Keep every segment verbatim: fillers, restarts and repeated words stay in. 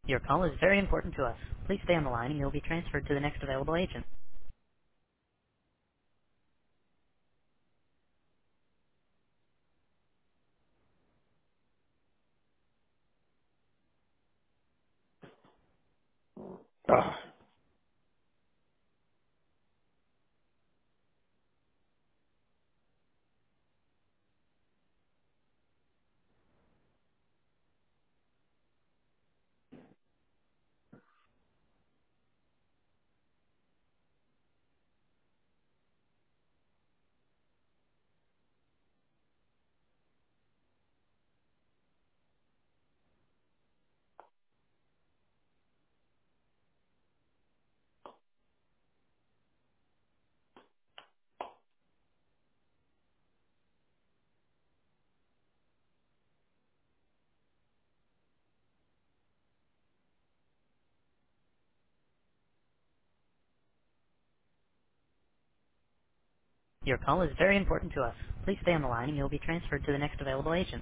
Your call is very important to us. Please stay on the line and you'll be transferred to the next available agent. Ah, Your call is very important to us. Please stay on the line and you'll be transferred to the next available agent.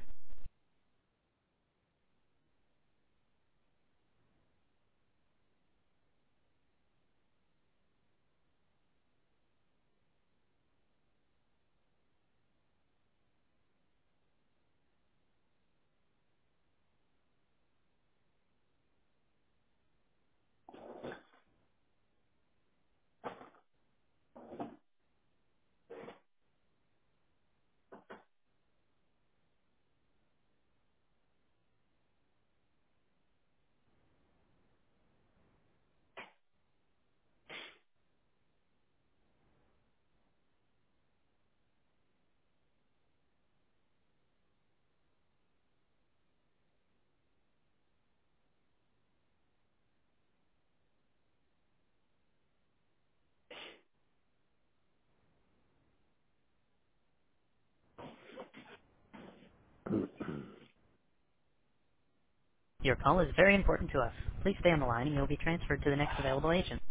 Your call is very important to us. Please stay on the line and you'll be transferred to the next available agent.